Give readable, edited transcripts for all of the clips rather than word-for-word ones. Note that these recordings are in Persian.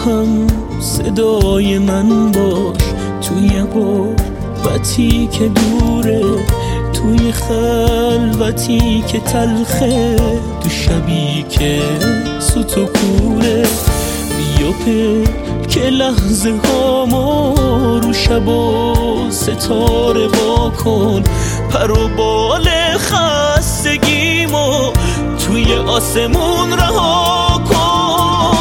هم صدای من باش توی غربتی که دوره، توی خلوتی که تلخه، تو شبی که سوت و کوره. بیا که لحظه هامو رو شب و ستاره با کن، پر و بال خستگیمو توی آسمون رها کن.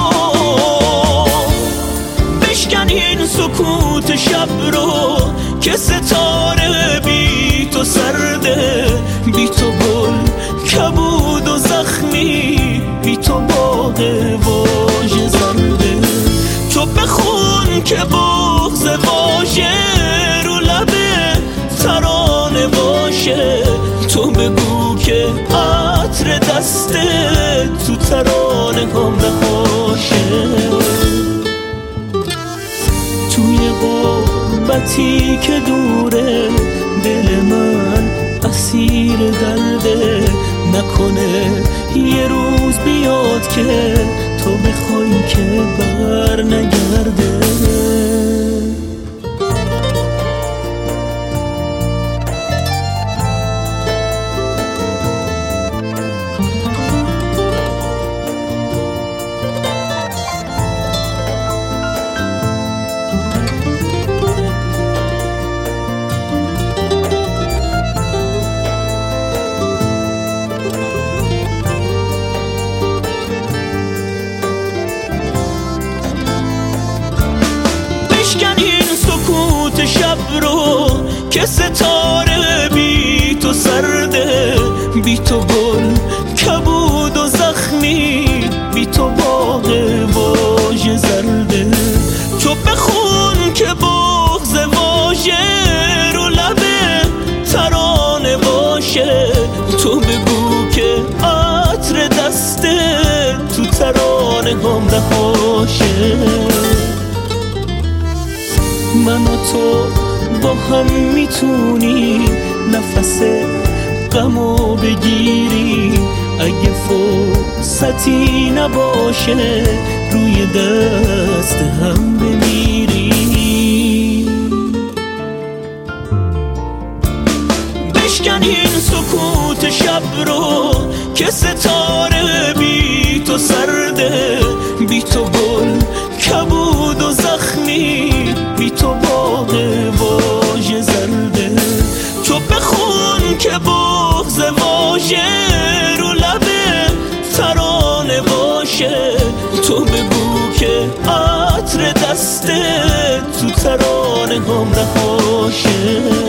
بشکن این سکوت شب رو که ستاره بی تو سرده، بی تو گل کبود و زخمی، بی تو باغ واژه زرده. تو بخون که بغض واژه رو لبه ترانه باشه، تو بگو که عطر دسته تو ترانه هم نباشه. توی غربتی که دوره دل من اسیر درده، نکنه یه روز بیاد که تو بخوای که بر نگرده. بشکن این سکوت شب رو که ستاره بی تو سرده، بی تو گل کبود و زخمی، بی تو باغ واژه زرده. تو بخون که بغض واژه رو لبه ترانه باشه، تو بگو که عطر دسته تو ترانه هم نباشه. من و تو با هم میتونی نفس غمو بگیری، اگه فرصتی نباشه روی دست هم بمیری. بشکن این سکوت شب رو که ستاره بی تو سرده، بی تو گل کبود و زخمی، بی تو باغ واژه زرده. تو بخون که بغض واژه رو لبه ترانه باشه، تو بگو که عطر دسته تو ترانه هم نباشه.